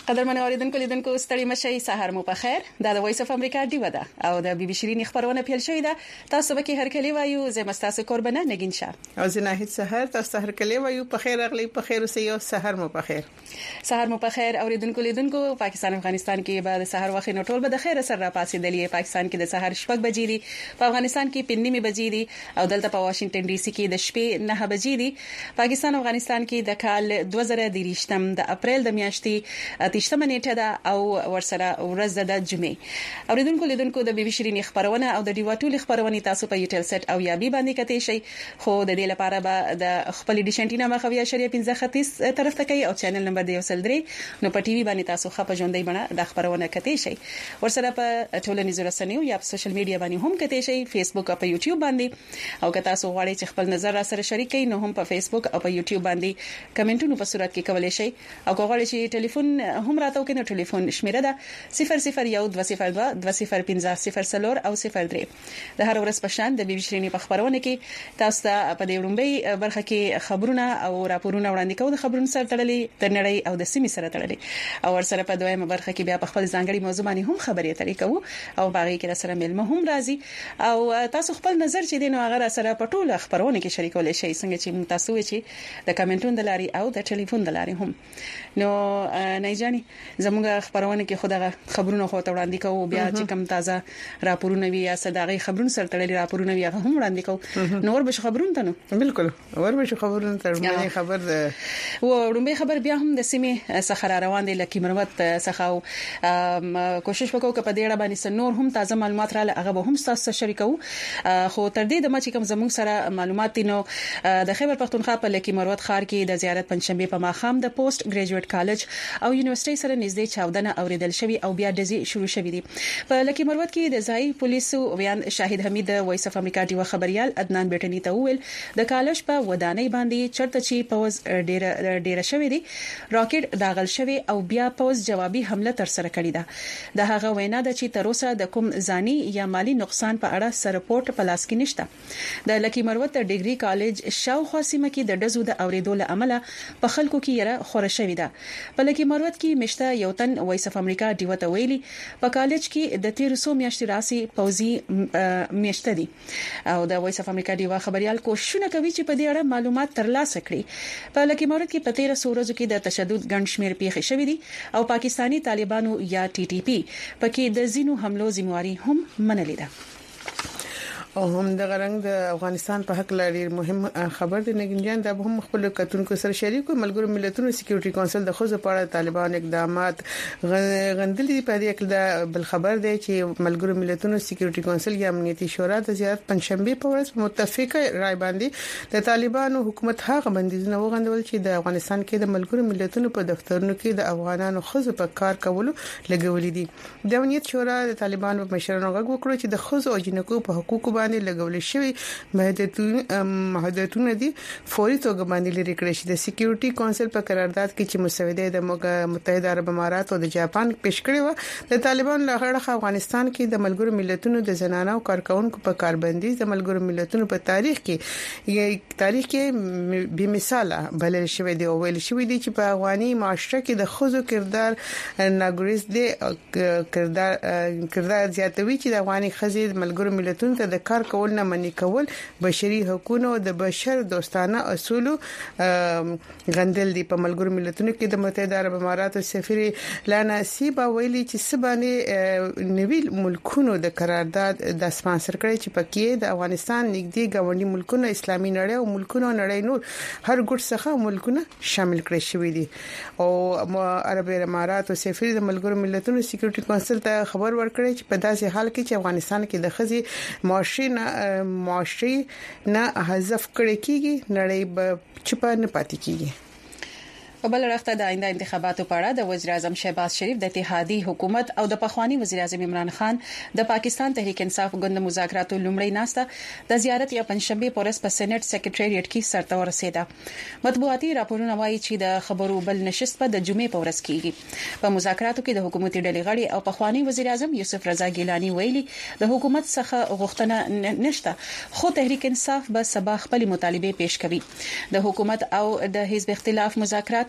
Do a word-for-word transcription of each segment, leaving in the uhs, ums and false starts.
قدرمن اوریدونکو لیدونکو ستړي مشي سحر مو په خیر دا د وایس اف امریکا دیو ده او د بي بي شيرين خبرونه پیل شوې ده تاسو به کې هر کلی وایو زه مستاسو قربانه نگین شاه او زه نه سحر تاسو هر کلی وایو په خیر اغلی په خیر اوسئ او سحر مو په خیر سحر مو په خیر اوریدونکو لیدونکو پاکستان افغانستان کې بعد سحر وخت نو ټول به د خیر سره را پاسې دلی پاکستان کې د سحر شپږ بجې دي په افغانستان کې پنځه بجې دي او دلته په واشنگټن ډي سي کې د شپې نه بجې دي پاکستان افغانستان کې د کال دوه زره دریشتم د اپریل د میاشتې اتیشتمه نیټه ده او ورسره ورځ د جمعې اوریدونکو لیدونکو د بي بي شيرين خبرونه او د ډیواتول خبرونه تاسو په یوټل سټ او یا بي باندې کته شي خو د دې لپاره به د خپل ډیشنټینا مخوي شریعه پنځه ختیس طرف ته کوي او چینل نمبر دی وسل درې نو په ټي وي باندې تاسو خپه ژوندۍ بڼه د خبرونه کته شي ورسره په ټولنیزو رسنیو یا په سوشل میډیا باندې هم کته شي فیسبوک او په یوټیوب باندې او که تاسو غواړئ چې خپل نظر را سره شریک کړئ نو هم په فیسبوک او په یوټیوب باندې کمنټونو په صورت کې کولای شي او که غواړئ چې ټلیفون هم راته وکړئ نو ټلیفون شمیره ده صفر صفر یو دوه صفر دوه دوه صفر پنځه صفر څلور او صفر درې د هر ورځ په شان د بي بي شيرين په خبرونه کې تاسو ته په دې وړاندې برخه کې خبرونه او راپورونه وړاندې کوو د خبرونو سره تړلې تر نړۍ او د سیمې سره تړلې او ورسره په دویمه برخه کې بیا په خپل ځانګړي موضوع باندې هم خبرې اترې کوو او باغې کې سره ملمه هم راځي او تاسو خپل نظر چې دین او هغه سره په ټوله خبرونه کې شریکول شي څنګه چې تاسو چې د کمنټونو د لاري او د ټلیفون د لاري هم نو نه جاني زموږ خبرونه کې خدای خبرونه خو ته وړاندې کوو بیا چې کم تازه راپورونه وي یا صداقي خبرونه سره تړلي راپورونه وي هغه هم وړاندې کوو نو ور به خبرونه ته نو بالکل ور به خبرونه تر مې خبر ده و ورومبه خبر بیا هم د سیمه څخه روان دي لکه مروت څخه کوشش وکړو چې په دې اړه باندې نور هم تازه معلومات را لغه به هم تاسو شریکو خو تر دې د ما چې کوم زموږ سره معلومات دي نو د خیبر پختونخوا په لکه مروت ښار کې د زیارت پنځشنبه په ماخام د پوسټ ګریجویټ کالج او یونیورسيټي سره نږدې چاودنه اوریدل شوی او بیا دزي شروع شوی دي په لکه مروت کې د ځای پولیسو بیان شاهد حمید وایس اف امریکا دی خبريال عدنان بیٹنی ته ویل د کالج په ودانۍ باندې چرته چی پوز ډیر ډیر شوی دي راکټ داغل شوی او بیا پوز جوابي حمله تر سره کړی ده د هغه وینا د چې تر اوسه د کوم ځاني یا مالی نقصان په اړه سره رپورټ په لاس کې نشته د لکه مروت ډیګري کالج شاوخوا سیمه کې د دزو د اوریدو له عمله په خلکو کې یره خوره شوی ده په لکه مروت کې مشته یو تن وایس اف امریکا دیوته ویلي په کالج کې د تیر سو میاشتې راسي پوزي میاشته دي او د وایس اف امریکا دیوا خبريال کوششونه کوي چې په دې اړه معلومات ترلاسه کړي په لکه مروت کې په تیر سو ورځو کې د تشدد ګڼ شمیر پیښې شوې دي او پاکستانی طالبانو یا ټي ټي پی پکې د زینو حملو ذمہواری هم منلې ده او هم د غرنګ د افغانستان په حق لري مهم خبر د نګنجان د هم خپل کتونکو سره شریکو ملګرو ملتونو سکیورټي کونسل د خوځو په اړه طالبان اقدامات غندلي په دې کې د بل خبر دی چې ملګرو ملتونو سکیورټي کونسل یا امنیتي شورا د زیارت پنځشنبه په ورځ متفقه رائے باندې د طالبانو حکومت هغه بندیزونه وغندول چې د افغانستان کې د ملګرو ملتونو په دفترونو کې د افغانانو خوځو په کار کولو لګولې دي د امنیت شورا د طالبانو په مشرانو غږ وکړ چې د خوځو او جنکو په حقوقو باندې لګول شوی محدودیتونه محدودیتونه دي فوري توګه باندې لري کړی شي د سکیورټي کونسل په قرارداد کې چې مسوده د متحده عرب امارات او د جاپان پیش کړی و د طالبان لغړه افغانستان کې د ملګرو ملتونو د زنانو کارکونکو په کاربندي د ملګرو ملتونو په تاریخ کې تاریخ کې به مثاله بلل شوی دی او ویل شوی دی چې په افغاني معاشره کې د خوځو کردار ناګریز دی کردار کردار زیاتوي چې د افغاني خزې ملګرو ملتونو ته د کار کول نه منی کول بشري حقوقو د بشر دوستانه اصول غندل دي په ملګرو ملتونو کې د متحده عرب امارات سفیر لانا سیبا ویلي چې سبانه نوی ملکونو د قرارداد د سپانسر کړی چې پکې د افغانستان نږدې گاونډي ملکونو اسلامي نړۍ او ملکونو نړۍ نور هر ګډ څخه ملکونه شامل کړی شوی دي او عرب امارات او سفیر د ملګرو ملتونو سکیورټي کونسل ته خبر ورکړی چې په داسې حال کې چې افغانستان کې د خزي معاشري معاشري نه حذف کړي کیږي نړۍ به چپه نه پاتې کیږي په بل وخت د آینده انتخاباتو په اړه د وزیر اعظم شهباز شریف د اتحادیې حکومت او د پخوانی وزیر اعظم عمران خان د پاکستان تحریک انصاف ګوند مذاکراتو لومړی ناسته د زیارت یا پنځشنبه پورس په سېنات سیکریټریټ کې سرته ورسېده مطبوعاتي راپورونه وايي چې د خبرو بل نشست په د جمعې په ورځ کېږي په مذاکراتو کې د حکومتي ډلې غړي او پخوانی وزیر اعظم یوسف رضا ګیلانی ویلي د حکومت څخه غوښتنه نشته خو تحریک انصاف به سبا خپل مطالبه پیش کوي د حکومت او د حزب اختلاف مذاکرات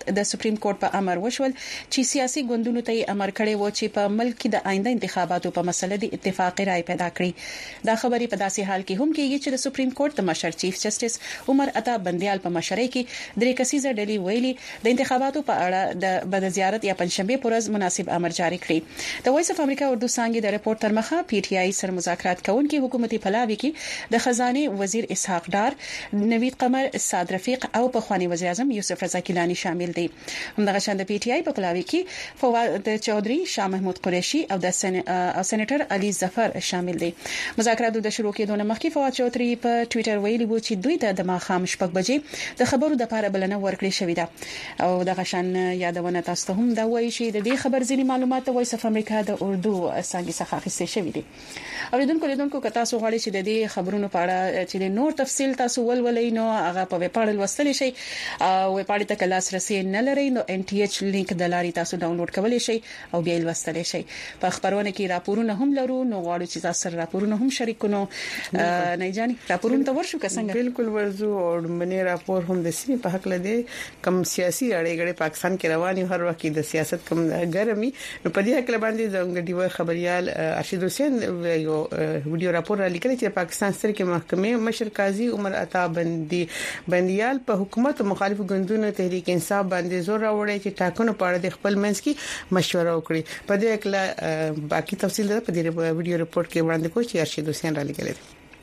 د سپریم کورټ په امر وشول چې سیاسي ګوندونو ته امر کړی و چې په ملک کې د آینده انتخاباتو په مسله د اتفاق رائے پیدا کړي. دا خبري په داسې حال کې هم کېږي چې د سپریم کورټ د مشر چیف جسټس عمر عطا بندیال په مشرۍ کې درې کسیزه ډلې ویلي د انتخاباتو په اړه د بد زیارت یا پنځشنبه پر ورځ مناسب امر جاری کړی. د وایس اف امریکا اردو څنګه د ریپورت تر مخه پی ټ آی سره مذاکرات کوونکي حکومتي پلاوي کې د خزانه وزیر اسحاق ډار، نوید قمر، سعد رفیق او په خواني وزیر اعظم یوسف رضا کیلانی شامل دي. همدغه شان د پی ټ آی په پلاوي کې فواد چودري، شاه محمود قریشي او د سېنیټر علي ظفر شامل دي. مذاکرات د شروع کېدو نه مخکې فواد چودري په ټوئیټر ویلي وو چې دوی ته د ماخام شپږ بجې د خبرو د لپاره بلنه ورکړې شوې ده او دغه شان یادونه تاسو ته هم دا وایي چې د دې خبر ځینی معلومات د وایس اف امریکا د اردو څنګه څخه اخیستل شوې دي. اوریدونکو لیدونکو که تاسو غواړئ چې د دې خبرونو په اړه چې نور تفصیل تاسو ولولئ نو هغه په ویب پاڼه لوستلی شئ او ویب پاڼه ته لاسرسي نه لرئ نو ان ټي ایچ لینک د لارې تاسو ډاونلوډ کولی شئ او بیا لوستلی شئ. په خبرونه کې راپورونه هم لرو نو غواړو چې تاسو سره راپورونه هم شریک کړو. نه جاني راپورونه ته ورشو که څنګه بالکل ورزو او منی راپور هم د سیمې په حق لدی کم سیاسي اړیګړې پاکستان کې رواني هر وخت د سیاست کم ګرمي نو په دې حق باندې زموږ ډیو خبريال ارشد حسین یو ویډیو راپور را لیکلی چې پاکستان سره کې محکمې مشر قاضي عمر عطا بندي بنديال په حکومت او مخالف ګوندونو تحریک انصاف باندې زور راوړی چې ټاکنو په اړه د خپل منځ کې مشوره وکړي. په دې اړه باقي تفصیل په دې ویډیو رپورت کې وړاندې کوي چې ارشد حسین را لیکلی.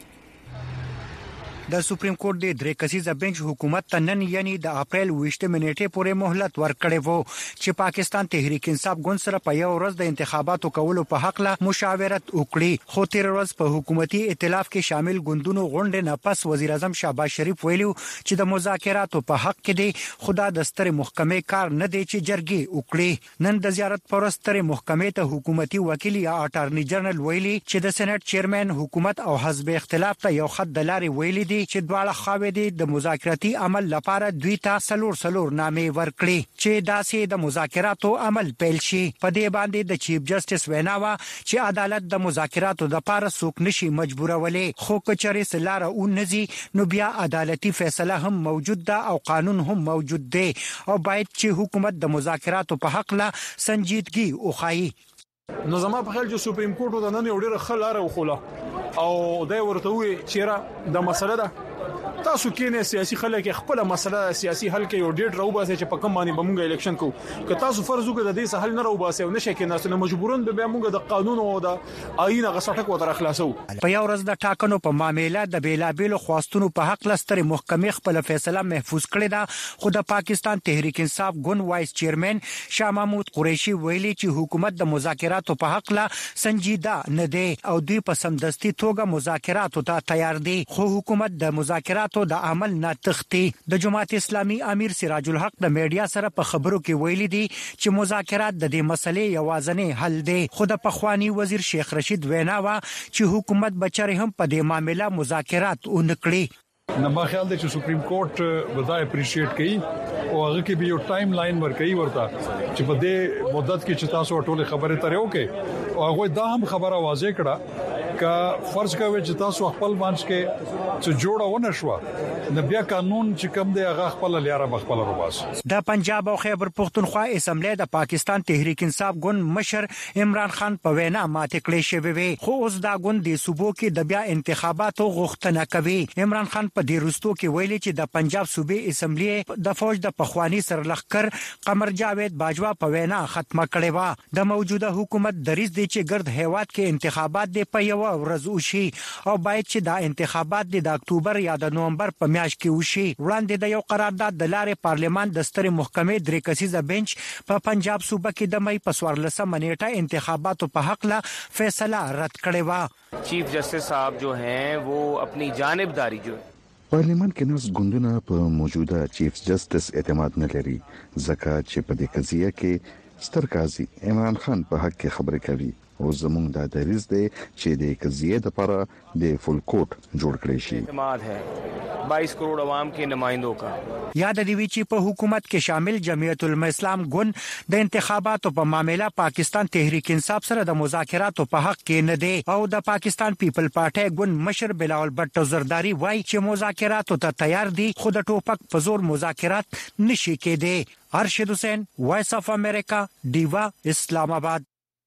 د سپریم کورټ د درې کسیزه بنچ حکومت ته نن یعنی د اپریل ویشت منېټه پورې مهلت ورکړې وو چې پاکستان تحریک انصاف ګوند سره په یو ورځ د انتخاباتو کولو په حق له مشاورت وکړي. خو تیر ورځ په حکومتي ائتلاف کې شامل ګوندونو غونډه نه پس وزیر اعظم شهباز شریف ویلو چې د مذاکراتو په حق کې دی خدا د ستر محکمې کار نه دی چې جرګې وکړي. نن د زیارت پر ستر محکمې ته حکومتي وکیل یا اټارنی جنرال ویلي چې د سېنات چیرمن حکومت او حزب اختلاف ته یو خط د لارې ویلي دي چې دواړه خواوې د مذاکراتي عمل لپاره دوی ته سلور سلور نامې ورکړي چې داسې د مذاکراتو عمل پیل شي. په دې باندې د چیف جسټس ویناوه چې عدالت د مذاکراتو لپاره څوک نشي مجبورولې خو کچري سلاره اون نزي نو بیا عدالتي فیصله هم موجود ده او قانون هم موجود دی او باید چې حکومت د مذاکراتو په حق لا سنجیدګي وخایي. نو زما په خیال چې سپریم کورټ د نن یو ډیره خلاره وخوله او دا ورته وی چیرې د مسله ده تاسو کې نه سیاسي خلک خپل مسله سیاسي حل کې یو ډیټ راو باسي چې په کوم باندې بمونږه الیکشن کو که تاسو فرض وکړئ د دې سهل نه راو باسي او نشه کې ناسنه مجبورون به موږ د قانون او د آئین غسټک وتر خلاصو. په یو ورځ د ټاکنو په معاملې د بیلابېلو خواستونو په حق لستر محکمې خپل فیصله محفوظ کړې ده خو د پاکستان تحریک انصاف ګوند وایس چیرمن شاه محمود قریشي ویلي چې حکومت د مذاکراتو په حق لا سنجیده نه دی او دوی په سمدستي توګه مذاکراتو ته تیار دي خو حکومت د مذاکراتو د عمل نه تختی. د جماعت اسلامي امیر سراج الحق د میډیا سره په خبرو کې ویلي دي چې مذاکرات د دې مسلې یوازنی حل دی خو د پخوانی وزیر شیخ رشید ویناوه چې حکومت بچره هم په دې معاملې مذاکرات اونکړي. نو ما خیال دی چې سپریم کورټ ودا اپریشیټ کوي او هغه کې به یو ټایم لاین ورکړي ورته چې په دې مدت کې چې تاسو ټول خبره ترې وکړي او هغه دا هم خبره واضح کړه کا فرض کوي چې تاسو خپل مانچ کې چې جوړه ونه شو نو بیا قانون چې کوم دی هغه خپل لیاره بخپل روباس. د پنجاب او خیبر پختونخوا اسمبلی د پاکستان تحریک انصاف ګوند مشر عمران خان په وینا ماته کړی شوی وي خو اوس دا ګوند د صوبو کې د بیا انتخاباتو غوښتنه کوي. عمران خان په دې وروستو کې ویلي چې د پنجاب صوبې اسمبلی د فوج د پخوانی سرلخکر قمر جاوید باجوا په وینا ختمه کړې و. د موجوده حکومت دریځ دی چې ګرد هیواد کې انتخابات دی په یو ورځ وشي او باید چې دا انتخابات د اکتوبر یا د نومبر په میاشت کې وشي. وړاندې د یو قرارداد د لارې پارلیمان د ستر محکمې درې کسیزه بنچ په پنجاب صوبه کې د مې په څوارلسمه نیټه انتخاباتو په حق لا فیصله رد کړې و. چیف جسٹس صاحب جو ہیں وہ اپنی جانبداری جو پارلیمان کې ناس ګوندونه په موجوده چیف جسټس اعتماد نه لري ځکه چې په دې قضیه کې ستر قاضي عمران خان په حق کې خبرې کوي او زموږ د دریز دی چې د قضیه لپاره د فل کوټ جوړ کړی شي. اعتماد ہے بائیس کروڑ عوام کے نمائندوں کا. یاد دی وی چې په حکومت کې شامل جمعیت العلماء اسلام ګوند د انتخاباتو په معاملې پاکستان تحریک انصاف سره د مذاکراتو په حق کې نه دی او د پاکستان پیپل پارټي ګوند مشر بلاول بټو زرداری وایي چې مذاکراتو ته تیار دي خو د ټوپک په زور مذاکرات نشي کېدی. ارشد حسین وایس اف امریکا ډیوا اسلام آباد.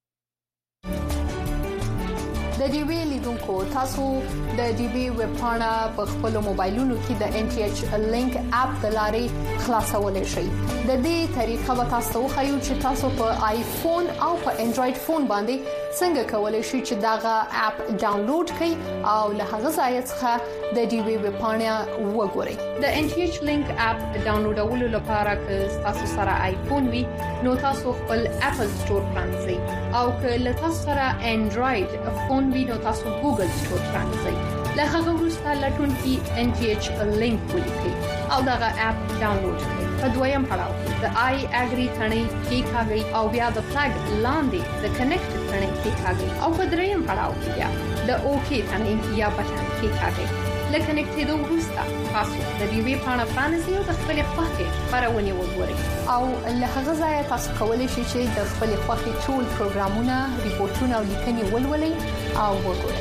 د ډي وی لیدونکو تاسو د ډي وی ویب پاڼه په خپل موبایلونو کې د ان ټي ایچ لینک اپ د لارې خلاصولای شئ. د دې طریقه به تاسو خو چې تاسو په آیفون او په انډراید فون باندې څنګه کولای شئ چې داغه اپ ډاونلوډ کړئ او له هغه ځای څخه د ډي وی ویب پاڼه وګورئ. د ان ټي ایچ لینک اپ ډاونلوډولو لپاره که تاسو سره آیفون وي نو تاسو خپل اپل سٹور پرانځئ او که له تاسو سره انډراید فون وینو تاسو ګوګل سٹور پرانځئ. له هغه وروسته لټون کې ان ټي ایچ لینک ولیکئ او دغه اپ ډاونلوډ کړئ. په دویم پړاو کې د آی اګری ثنې کې کاږي او بیا د فلګ لاندې د کنیکټ ثنې کې کاږي او په دریم پړاو کې بیا د اوکی ثنې یا بټن کې کاږي. لکه کنیکټ دوه وروسته تاسو د دې وی پاڼه پرانیزئ او د خپل خوښه خبرونه وګورئ او له هغه ځای تاسو کولی شئ چې د خپل خوښه ټول پروګرامونه ریپورتونه او لیکنې ولولئ او وګورئ.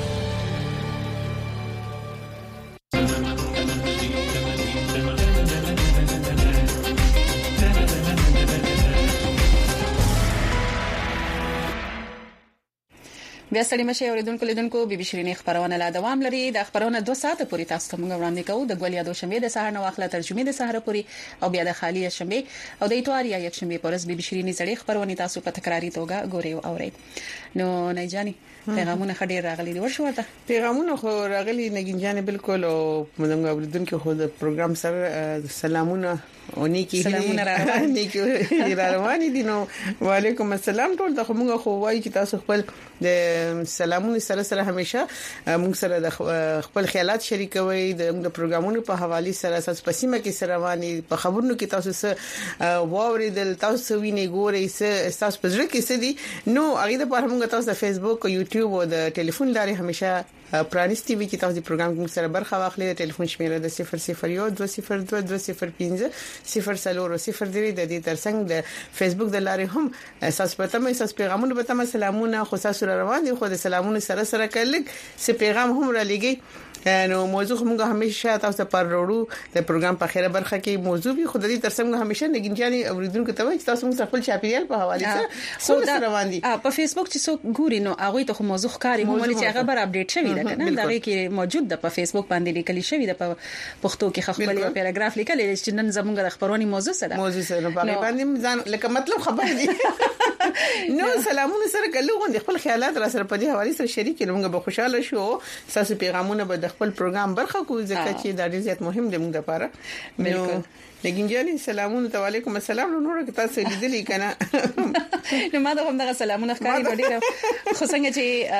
بیا ستړي مشه اوریدونکو لیدونکو بي بي شيرين خبرونه لا دوام لري. د خبرونه دوه ساعته پورې تاسو ته موږ وړاندې کوو د ګولیا دوه شنبه د سهار نو اخله ترجمه د سهار پورې او بیا د خالی شنبه او د اتوار یا یک شنبه پورز بي بي شيرين زړې خبرونه تاسو په تکراری توګه ګوري او اوري. نو نه جاني پیغامونه خډیر راغلي دي ورشو ورته پیغامونه خو راغلي نګین جان بالکل او موږ اوریدونکو خو د پروګرام سره سلامونه او نیکی سلامونه را روان نیکی را روان دي. نو وعلیکم السلام ټول ته موږ خو وایي چې تاسو خپل د سلامونه سره سره همیشه موږ سره د خپل خیالات شریکوي د پروګرامونو په حواله سره تاسو په سیمه کې سره واني په خبرونو کې تاسو سره ووري د تاسو ویني ګوري تاسو په ځل کې سدي. نو هغه د په موږ تاسو د فیسبوک او یوټیوب او د ټلیفون لارې همیشه پرانیستی وی چې تاسو د پروګرام کې سره برخه واخلئ. د ټلیفون شمیره د صفر صفر یو دوه صفر دوه دوه صفر پنځه صفر سلور صفر درې د دې ترڅنګ د فیسبوک د لارې هم اساس پته مې اساس پیغامونه به تاسو سلامونه خو تاسو روان دي خو د سلامونه سره سره کلک س پیغام هم را لګي. نو موضوع موږ همیشه تاسو پر وروړو د پروګرام په خیره برخه کې موضوع وي خو د دې ترڅنګ همیشه نګینجاني اوریدونکو ته وایي تاسو موږ خپل چاپیریال په حواله سره سره روان دي. په فیسبوک چې څوک ګوري نو هغه ته موضوع ښکاری هم ولې چې هغه بر اپډیټ شوی ده کنه دا کې موجود ده په فیسبوک باندې لیکل شوی ده په پښتو کې خپل یو پیراګراف لیکل چې نن زموږ د خبرونی موضوع سره موضوع سره په باندې ځان لکه مطلب خبر دي. نو سلامونه سره کلو غوندي خپل خیالات را سره په دې حواله سره شریک موږ به خوشاله شو. تاسو پیغامونه به د خپل پروګرام برخه کوئ ځکه چې دا ډیر زیات مهم دی موږ لپاره. بالکل لګینجاني سلامونه ته وعلیکم السلام. نو نور تاسو لیدلی کنه نو ما دا هم د سلامونه ښکاری ډیر خو څنګه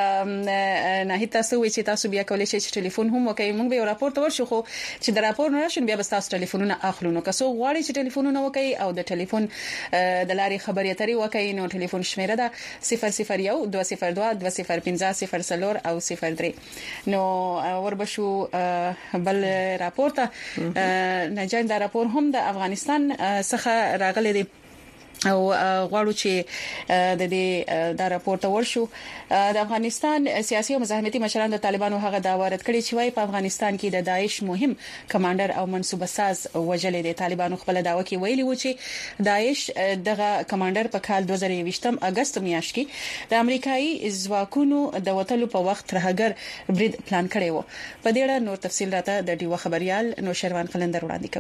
چې نه هیڅ تاسو وی چې تاسو بیا کولای شئ چې ټلیفون هم وکړئ. موږ به راپورټ ورشو خو چې د راپور نه شون بیا به تاسو ټلیفونونه اخلو. نو که څو غواړئ چې ټلیفونونه وکړئ او د ټلیفون د لارې خبرې اترې وکړئ نو ټلیفون شمیره ده صفر صفر یو دوه صفر دوه دوه صفر پنځه صفر سلور او صفر درې. نو وربشو بل راپورټ نه جان دا راپور هم د افغانستان څخه راغلي دي او غواړو چې د دې دا راپورټ ورشو. د افغانستان سیاسي او مزاحمتي مشران د طالبانو هغه دا وارد کړي چې وايي په افغانستان کې د داعش مهم کمانډر او منسوبه ساز وجلې دي. طالبانو خپل داوا کې ویلي و چې داعش دغه کمانډر په کال دوه زره یوویشتم اگست میاشت کې د امریکایي ځواکونو د وټلو په وخت رهګر برید پلان کړی و. په دې اړه نور تفصیل راته د ډیو خبريال نوشروان قلندر وړاندې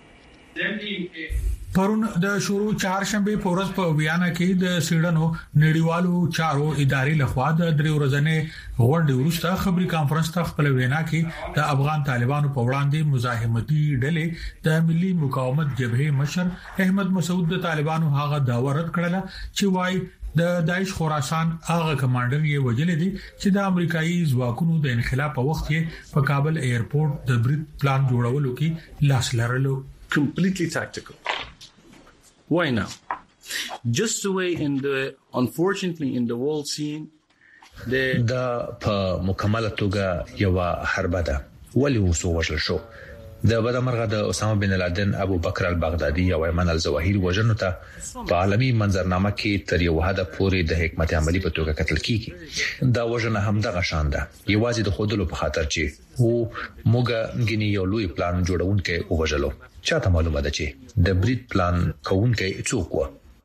کوي. پرون د شروع چهارشنبه پورز په ویانا کې د سیډنو نړیوالو چارو ادارې لخوا د درې ورځې غونډې وروسته خبري کانفرنس ته خپل وینا کې د افغان طالبانو په وړاندې مزاحمتي ډلې د ملي مقاومت جبهه مشر احمد مسعود د طالبانو هغه داوا رد کړله چې وايي د داعش خراسان هغه کمانډر یې وجلې دي چې د امریکایي ځواکونو د انخلاف په وخت کې په کابل ایرپورټ د برید پلان جوړولو کې لاس لرلو. Completely tactical. Why now? just the way in the unfortunately in the world scene دا په مکمله توګه یو حرب ده ولی وسو وشل شو د بدمرغه د اسامه بن لادن ابو بکر البغدادي او ایمن الظواهری وژنو ته په عالمي منظرنامه کې تر یو حد پورې د حکمت عملی په توګه کتل کیږي دا وژنه هم دغه شان ده یوازې د خودلو په خاطر چې وو موږ غنی یو لوی پلان جوړونکې وژلو چاته معلومه ده چې د بریټ پلان کوونکې څوک و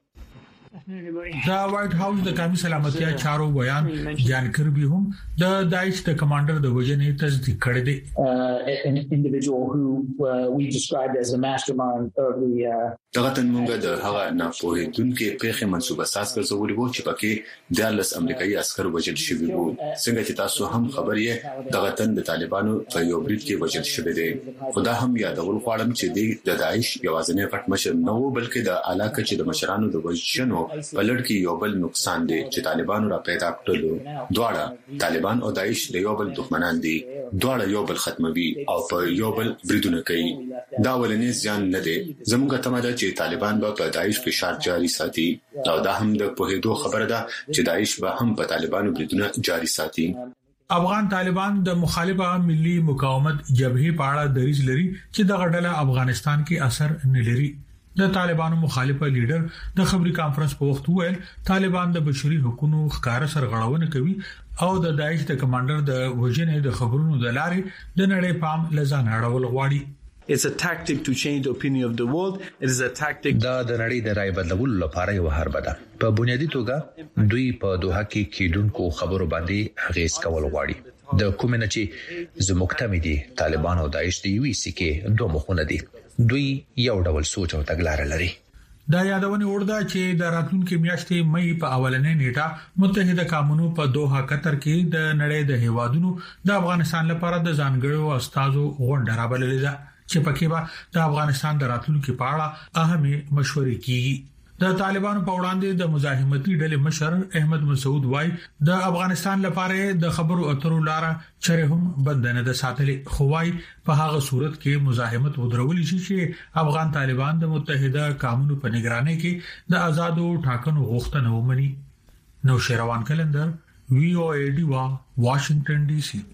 دا وایټ هاوس د قومي سلامتیا چارو بیان جان کربي هم د داعش د کمانډر د وژنې تصدیق کړی دی an individual who uh, we described as the mastermind of the دغه تنمونګه د هغه ناپوهیدونکو پیښې منسوبه ساز ګرځولې وو چې پکې د لس امریکایي عسکر وژل شوي وو څنګه چې تاسو هم خبر یې دغه تن د طالبانو په یو بریټ کې وژل شوی دی خدا هم یادول غواړم چې د داعش یوازینی غټ مشر نه وو بلکې د علاقه چې د مشرانو د وژنو په لړ کې یو بل نقصان دی چې طالبانو را پیدا کړل دواړه طالبان او داعش د یو بل دښمنان دي دواړه یو بل ختموي او په یو بل بریدونه کوي دا ولنې ځان نه دی زموږ ته مده چې طالبان به په داعش فشار جاري ساتي او دا هم د پوهېدو خبره ده چې داعش به هم په طالبانو بریدونه جاري ساتي افغان طالبان د مخالفه ملي مقاومت جبهه په اړه دریځ لري چې د غډله افغانستان کې اثر نه لري د طالبانو مخالفه لیډر د خبري کانفرنس په وخت وویل طالبان د بشري حقوقو ښکار سرغړونه کوي او د داعش د کمانډر د وژنې د خبرونو د لارې د نړۍ پام لزان اړول غواړي It's a tactic to change the opinion of the world. It is a tactic دا د نړۍ د رای بدلولو لپاره یو حرب ده. په بنیادی توګه دوی په دوحه کې کېدونکو خبرو باندې هغیز کول غواړي. د کومنه چې زموږ دي طالبان او داعش د یو سی کې دوه مخونه دي. دوی یو ډول سوچ او تګلارې لري. دا یادونه ورده چې د راتلونکو میاشتې مې په اولنې نیټه متحده قومونو په دوحه قطر کې د نړۍ د هیوادونو د افغانستان لپاره د ځانګړو استادو غونډه رابللې ده چې پکې به د افغانستان د راتلونکو په اړه اهمه مشورې کیږي د طالبانو په وړاندې د مزاحمتي ډلې مشر احمد مسعود وای د افغانستان لپاره د خبرو اترو لاره چره هم بندنه د ساتلې خوای په هغه صورت کې مزاحمت ودرول شي چې افغان طالبان د متحده قومونو په نگرانۍ کې د آزادو ټاکنو غوښتنه ومني نو شیروان کلندر وی او ای ډی وا واشنگټن ډي سي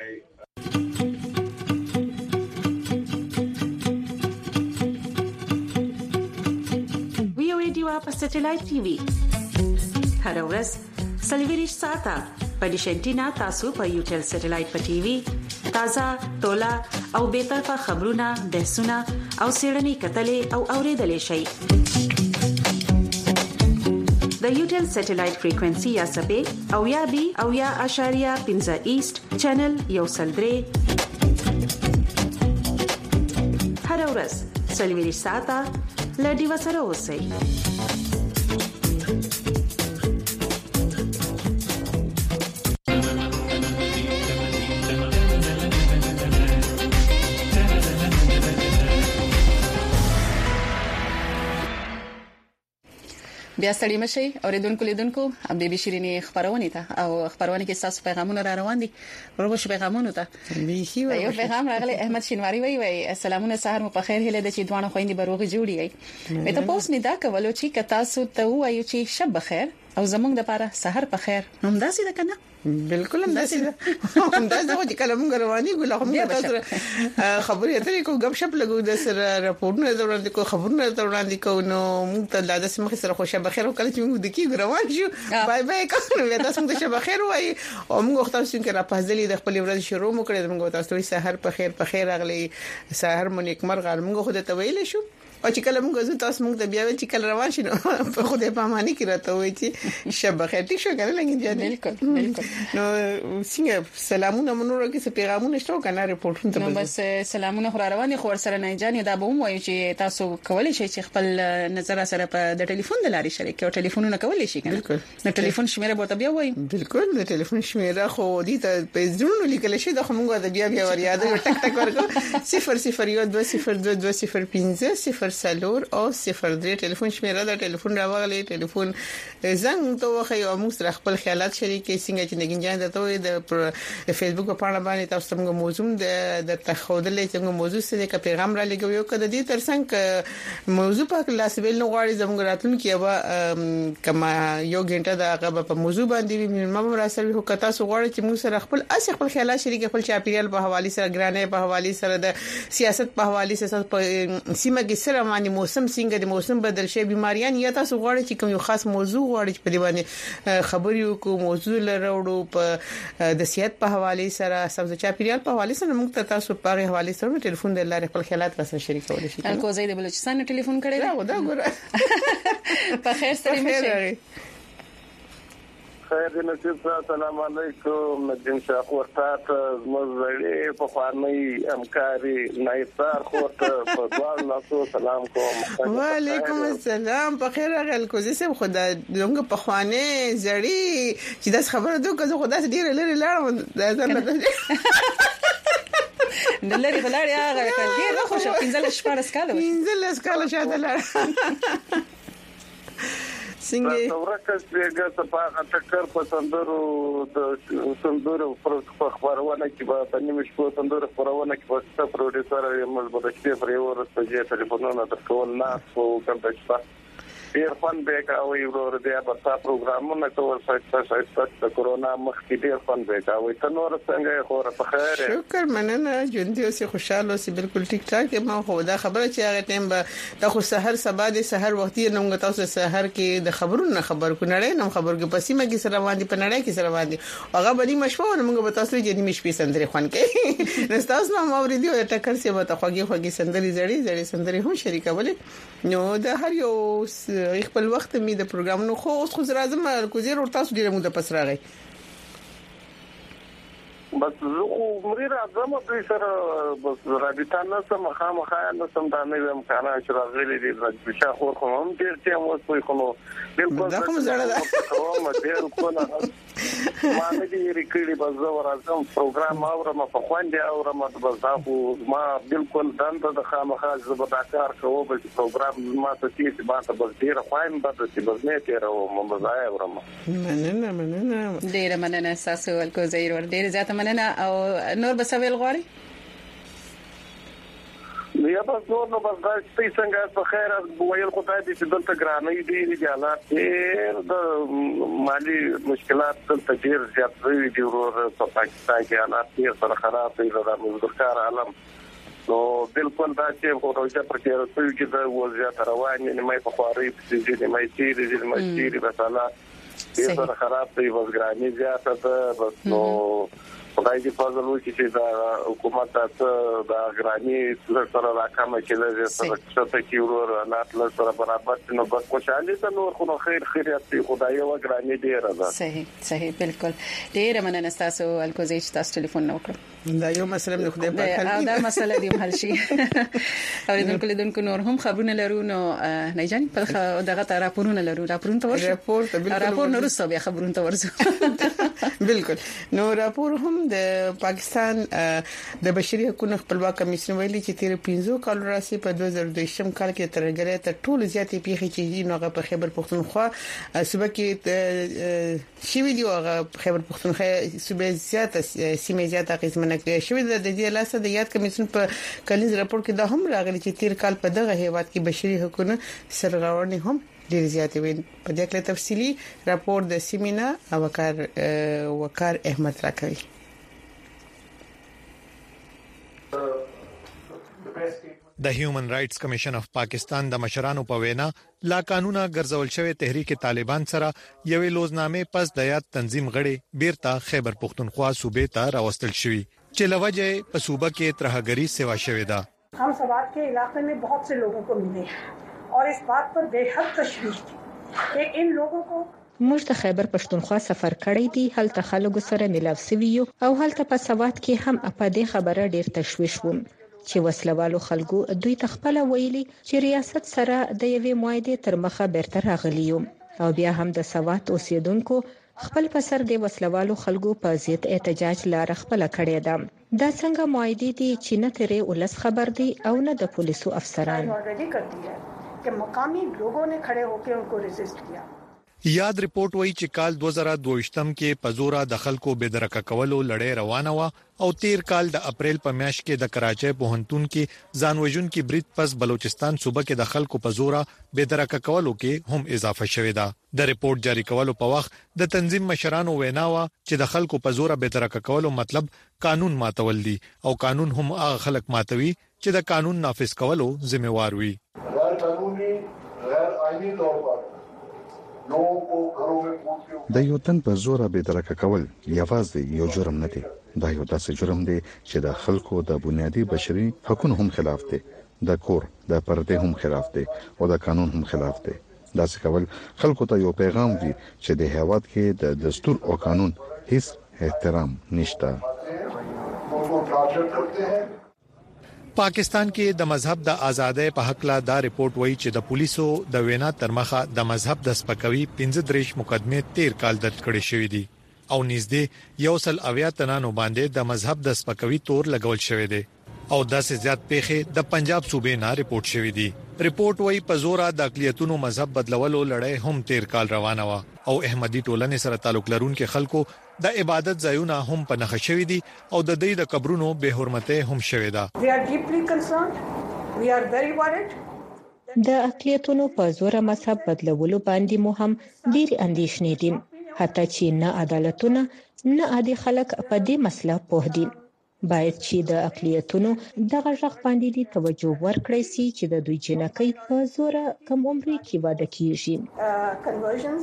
په سټلایټ ټي وي هر ورځ سلویریش ساته په ډیشنټینا تاسو په یوټل سټلایټ په ټي وي تازه تولا او به طرفه خبرونه بحثونه او سیړنی کتلې او اوریدلې شي د یوټل سټلایټ فریکوئنسي یا سبې او یا بي او یا اشاریه پنځه ایست چینل یو سلدري هر ورځ سلویریش ساته لډي وسره اوسئ بیا ستړي مشي اوریدونکو لیدونکو بیبي شيرینی خبرونه ته او خبرونه کې تاسو پیغامونه را روان دي ورغو شو پیغامونه ته بیخي یو پیغام راغلی احمد شینواری وی وی السلامونه سحر مو په خیر هله د چې دوانه خويندې بروغي جوړي مې ته پوس نه دا کولو چې کتا سو ته وایو چې شب بخیر او زمونږ د لپاره سحر په خیر هم داسې ده کنه بالکل هم داسې ده هم داسې ده چې کله موږ رواني ګل هم تاسو خبرې اترې کو غب شپ لګو د سره راپورونه وړاندې کو خبرونه وړاندې کو نو موږ ته د داسې مخ سره خوشاله بخیر کله چې موږ د کی روان شو بای بای کوو بیا تاسو ته شب بخیر وای او موږ تاسو څنګه را پازلې د خپل ورځ شروع مو کړې موږ تاسو ته سحر په خیر په خیر اغلی سحر مو نیک مرغ موږ خو ته ویل شو او چې کله موږ زه تاسو موږ د بیا چې کله روان شینو په خوده پامانی کې راته وای چې شب بخیر ټیک شو کنه لګین جان بالکل بالکل نو څنګه سلامونه مونږ راکې څه پیغامونه شته کنه ریپورټونه ته نو بس سلامونه خو رواني خو سره نه جان دا به وایي چې تاسو کولای شئ چې خپل نظر سره په د ټلیفون د لارې شریک او ټلیفونونه کولای شئ کنه بالکل نو ټلیفون شمیره به بیا وایي بالکل د ټلیفون شمیره خو دې ته په ځړونو لیکل شي د موږ د بیا بیا ور یاد ټک ټک ورکو صفر صفر یو دوه صفر دوه دوه صفر پنځه صفر صفر سلور او صفر درې ټلیفون شمیره دا ټلیفون راوغلی ټلیفون زنګ ته وخی او موږ سره خپل خیالات شریکې څنګه چې نګینجان دته د فیسبوک په اړه باندې تاسو څنګه موضوع د تخودلې څنګه موضوع سره کا پیغام را لګوي او کده دې ترڅنګ موضوع په لاس ویل نو غواړي زموږ راتلونکي به کما یو غنټه دا هغه په موضوع باندې مینمم را سره هو کتا سو غواړي چې موږ سره خپل اصل خپل خیالات شریک خپل چاپیریال په حواله سره ګرانه په حواله سره د سیاست په حواله سره په سیمه کې سره باندې موسم څنګه د موسم بدل شي بيماریان یا تاسو غواړئ چې کوم یو خاص موضوع غواړئ په دې باندې خبرې وکړو موضوع لروړو په د سیاست په حواله سره سبز چاپیریال په حواله سره موږ تاسو په حواله سره ټلیفون د لارې خپل خیالات سره شریکول شي الکو زید بلوچستان ټلیفون کړی دا دا ګوره په خیر سره مشه خیر دې نصیب السلام علیکم نجم شاخ ورته مزړې په خوانې همکاري نایثار خوته په دوه لاسو سلام کوم وعلیکم السلام په خیر غل کوزي سم خدا دغه په خوانې زړې چې داس خبره دوه که خدا ډیر لري لاړم دا ځنه دلری بلاری هغه کله ډیر خوشو پینځل شپاره سکاله پینځل سکاله شاته لاړ څنګه ورکه څنګه صفه ټکر په سندرو د سندرو پر خبرونه کې په نیمه شپه سندرو خبرونه کې په پروډوسر یې مزبوط شي پر یو ورځ چې ټلیفونونه درکول نه او کوم څه ډیر فن به کاوي ورور دې په تاسو پروګرامونه کول څه د کورونا مخکې ډیر فن به کاوي ته نور څنګه خو په خیر شکر مننه ژوند اوسې خوشاله اوسې بالکل ټیک ټاک ما خو دا خبره چې هغه ټیم به د خو سحر سبا د سحر وختي نوم تاسو سحر کې د خبرونو خبر کو نړۍ نوم خبر کې پسې مګي سره باندې په نړۍ کې سره باندې هغه باندې مشهور موږ به تاسو چې نیمه شپې سندري خوان کې نستاس نو اوریدو ټکر سي به خوږي خوږي سندري زړې زړې سندري هم شریکولې نو د هر یو خپل وخت می د پروګرامونو خو اوس خو راځم کوزیر ور تاسو ډیره مو د پس راغی بس زه عمرې راځم په سره بس رابطه نه سم خامخا نه سم دا نه ویم کنه چې راغلي دي د شاه خور خو هم ډیر ټیم اوس په خو بالکل دا کوم زړه ده او ما ډیر کو نه ما نه دي ریکړي بس زه راځم پروګرام اورم په خوندې اورم بس دا خو ما بالکل دند د خامخا زبدا کار کوو بل پروګرام ما ته چې ما ته بس ډیر خوایم بس چې بس نه تیر او مزای اورم مننه مننه ډیر مننه تاسو ولکو زیر ور ډیر زیاته مننه او نور بسویل غواړي یا بس نور نو بس دا چې څنګه په خیر ویل خدای دې چې دلته ګرانې دي د حالات ډېر د مالی مشکلات دلته ډېر زیات وي دي ورور په پاکستان کې حالات ډېر سره خراب دي د مزدورکار عالم نو بالکل دا چې پروژه پر کې راځي چې د وضعیت روان نه مې په خواري په دې نه مې چې دې مې چې د حالات ډېر سره خراب دي بس ګرانې زیاته ده بس نو خدای دې فضل وکړي چې دا حکومت تاسو دا ګرانی سره راکمه چې سره څه کې ورور نه تل سره برابر نو بس خوشاله ته نور خو خیر خیریت خدای او ګرانی دې راځه صحیح صحیح بالکل ډیر مننه تاسو الکوزي چې تاسو ټلیفون نو کړ دا یو مسله نه خدای په خیر دا مسله دی حل شي اوریدونکو لیدونکو نور هم خبرونه لرو نو نه جان په دغه راپورونه لرو راپورونه ته ورشي راپور ته بالکل راپور نو رسو بیا خبرونه ته ورځو بالکل نو راپور هم د پاکستان د بشري حقوقو خپلواک کمیسیون ویلي چې تیر پنځه کال راځي په دوه زره دوه کال کې ترګره ته ټول زیاتې پیښې چې نوغه په خیبر پختونخوا صوبه کې شي ویډیو هغه خیبر پختونخوا صوبه زیاته سیمه زیاته قسمه کې شوې د دې لاسه د یاد کمیسیون په کلیز راپور کې دا هم راغلي چې تیر کال په دغه هیواد کې بشري حقوقو سرغړونې هم ډیر زیاتې وي په دې کې تفصيلي راپور د سیمینا وقار وقار احمد راکوي د هیومن رائټس کمیشن اف پاکستان د مشرانو په وینا لا قانونا ګرځول شوی تحریک طالبان سره یوې لوزنامې پس د یاد تنظیم غړي بیرته خیبر پختونخوا صوبې ته راوستل شوی چې لوجه په صوبه کې ترهګری سیوا شوی دا हम सवात के इलाके में बहुत से लोगों को मिले हैं और इस बात पर बेहद तशवीश थी कि इन लोगों को موږ د خیبر پښتونخوا سفر کړی دی هلته خلکو سره ملاو سویو او هلته په سواد کې هم په دې خبره ډیر تشویش وم چې وسلوالو خلکو دوی تخپل ویلي چې ریاست سره د یوې معاهده تر مخه بیرته راغلیو او بیا هم د سواد اوسیدونکو خپل پسر د وسلوالو خلکو په ضد احتجاج لار خپل کړی ده. دا څنګه معاهده دي چې نه ترې ولس خبر دي او نه د پولیسو افسران. कि मकामी लोगों ने खड़े होकर उनको रेजिस्ट किया. یاد ریپورت وایي چې کال دوه زره دوه کې پزورا د خلکو بېدرکه کولو لړۍ روانه و او تیر کال د اپریل په میاشت کې د کراچۍ پوهنتون کې ځانوژن کې برید پس بلوچستان صوبه کې د خلکو پزورا بېدرکه کولو کې هم اضافه شوې ده. د ریپورت جاری کولو په وخت د تنظیم مشرانو وینا و چې د خلکو پزورا بېدرکه کولو مطلب قانون ماتول دي او قانون هم هغه خلک ماتوي چې د قانون نافذ کولو ذمہوار وي. غیر قانوني غیر آئینی طور پر د یو تن په زور به درکه کول یوازې یو جرم نه دی. دا یو داسې جرم دی چې د خلکو د بنیادی بشري حقوقو هم خلاف دی، د کور د پردې هم خلاف دی او د قانون هم خلاف دی. دا څه کول خلکو ته یو پیغام دی چې د هیواد کې د دستور او قانون هیڅ احترام نشته. پاکستان کې د مذهب د ازادۍ په حق لا دا ریپورت وایي چې د پولیسو د وینا ترمخه د مذهب د سپکوي پنځه درش مقدمه تیر کال درج کړي شوې دي او نږدې یو سل اویا تنانو باندې د مذهب د سپکوي تور لګول شوی دی او داسې زیات پیښې د پنجاب صوبې نه ریپورت شوې دي. ریپورت وایي په زور د اقلیتونو مذهب بدلولو لړۍ هم تیر کال روانه و او احمدي ټولنې سره تعلق لرونکو خلکو د عبادت ځایونه هم په نخښه شوی دي او د دې د قبرونو به حرمته هم شوی ده. د اقلیتونو په زور مذهب بدلولو باندې مو هم ډیر اندېښنې دي، حتی چې نه عدالتونه نه عادي خلک په دې مسله پوه دي. باید چې د اقلیتونو دغه ځخ باندې دي توجه ورکړي سي چې د دوی جنکۍ په زور کم عمر کې واده کیږي.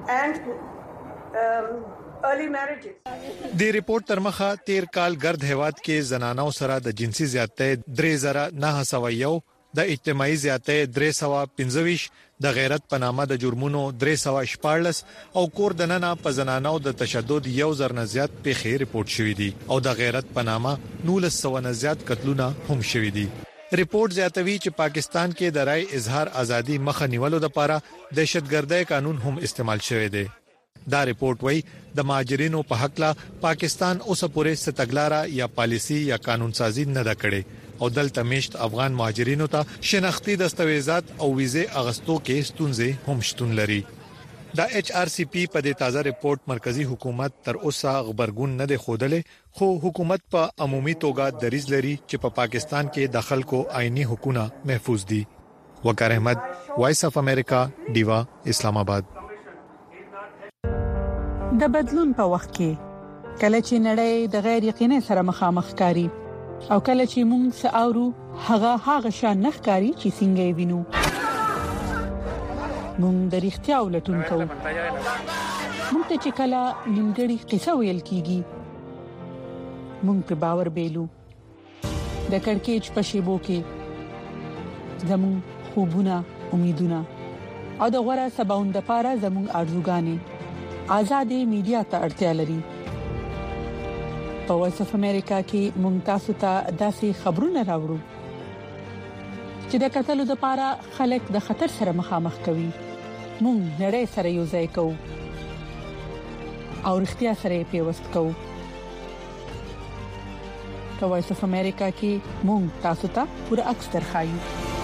د ریپورت ترمخه تیر کال ګرد هواد کې زنانو سره د جنسي زیاتۍ درې زره نه سو یو، د اجتماعي زیاتۍ درې سو پنځه، د غیرت په نامه د جرمونو درې سو شپږ او کور دننه په زنانو د تشدد یو زر نه زیات پیښې ریپورت شوې دي او د غیرت په نامه نولس سو نه زیات قتلونه هم شوې دي. ریپورت زیاتوي چې پاکستان کې د رائے اظهار ازادي مخه نیولو لپاره دهشتګردۍ قانون هم استعمال شوی دی. دا ریپورت وایي د مهاجرینو په حق لا پاکستان اوسه پورې ستګلاره یا پالیسی یا قانون سازی نه دا کړي او دلته مشت افغان مهاجرینو ته شناختی دستاویزات او ویزه اغستو کې ستونزې هم شتون لري. دا ایچ آر سی پی په دې تازه ریپورت مرکزی حکومت تر اوسه خبرګون نه دی خوده، خو حکومت په عمومي توګه دریځ لري چې په پاکستان کې د خلکو آئینی حقوقونه محفوظ دي. وقار احمد، وایس اف امریکا، دیوا، اسلام آباد. د بدلون په وخت کې کله چې نړۍ د غیر یقیني سره مخامخ کاری او کله چې موږ ساورو هغه هغه شان نخکاری چې څنګه وینو، موږ د اړتیا ولټون کوو. موږ ته چې کله نیمګړی قصه ویل کیږي موږ په باور بیلو. د کڑکېچ په شیبو کې زموږ خوبونه، امیدونه او د غوړه سباوند لپاره زموږ ارزوګانې آزادې میډیا ته اړتیا لري. په وایس اف امریکا کې موږ تاسو ته داسې خبرونه راوړو چې د قتلو لپاره خلک د خطر سره مخامخ کوي. موږ نړۍ سره یو ځای کوو او اړتیا سره پیوست کوو. په وایس اف امریکا کې موږ تاسو ته پوره عکس درخایو.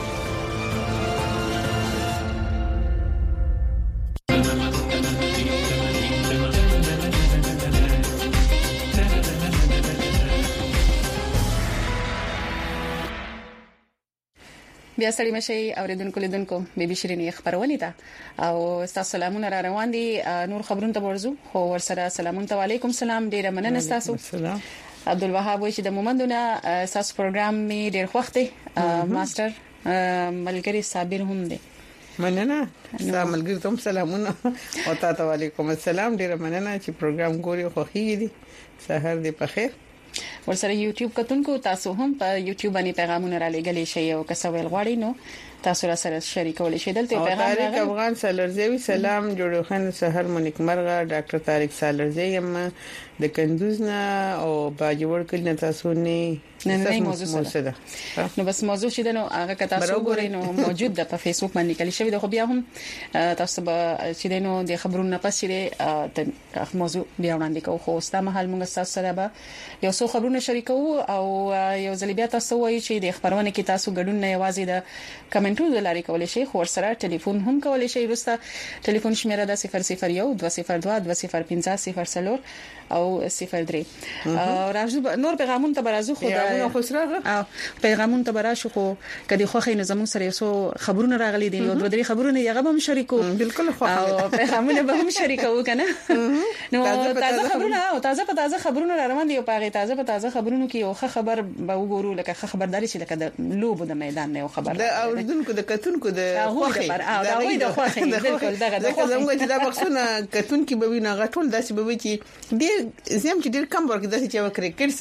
بیا سړی مشي اوریدونکو لیدونکو بیبي شيرینې خبرونه ده او تاسو سلامونه را روان دي. نور خبرونه ته ورزو خو ورسره سلامونه علیکم سلام. ډیره مننه تاسو. سلام. عبدالوهاب وایي چې د مومندونه تاسو پروګرام می ډیر خوښ دی. ماستر ملګری صابر هم دی. مننه. سلام ملګری ته سلامونه او تاسو علیکم السلام. ډیره مننه چې پروګرام ګوري خوښیږي دي. سحر دې په خیر. ورسره یوټیوب کتونکو تاسو هم په یوټیوب باندې پیغامونه را لګلې شي او که څه ویل غواړئ نو تاسو سره شریکول شي دلته پیغام راغلی افغان سالرزی سلام جوړو خان سحر مونیک مرغه ډاکټر طارق سالرزی یم د کندوز نه او باجوړ کله تاسو نه نه موضوع سره نو بس موضوع چې نو هغه کته تاسو ګورئ نو موجود ده په فیسبوک باندې کلی شوی د خو بیا هم تاسو به چې نو د خبرونو پس چې د موضوع بیا وړاندې کوو خو ستاسو محل موږ تاسو سره به یو څو خبرونه شریکو او یو ځل بیا تاسو وایي چې د خبرونه کې تاسو ګډون نه یوازې د کمنټونو لاري کولای شئ خو سره ټلیفون هم کولای شئ ورسته ټلیفون شمیره د صفر صفر یو دوه صفر دوه دوه صفر پنځه صفر صفر او صفر درې او راځو نور پیغامون ته برازو خو دا خو سره او پیغامون ته براشو خو کدي خو خینه زمون سره یو خبرونه راغلي دي یو دوه درې خبرونه یغه به شریکو بالکل خو او پیغامونه به هم شریکو کنه نو تازه خبرونه او تازه په تازه خبرونه روان دي او پاره تازه په تازه خبرونو کې یو خبر به وګورو لکه خبرداري چې لکه د لوب د میدان نه یو خبر د اوردونکو د کتونکو د خوخي دا وای د خوخي بالکل دغه د خوخي زموږ چې دا بخښونه کتونکو به ویني غټول داسې به وي چې ډیر زم چې ډیر کم ورګ داسې چې وکړي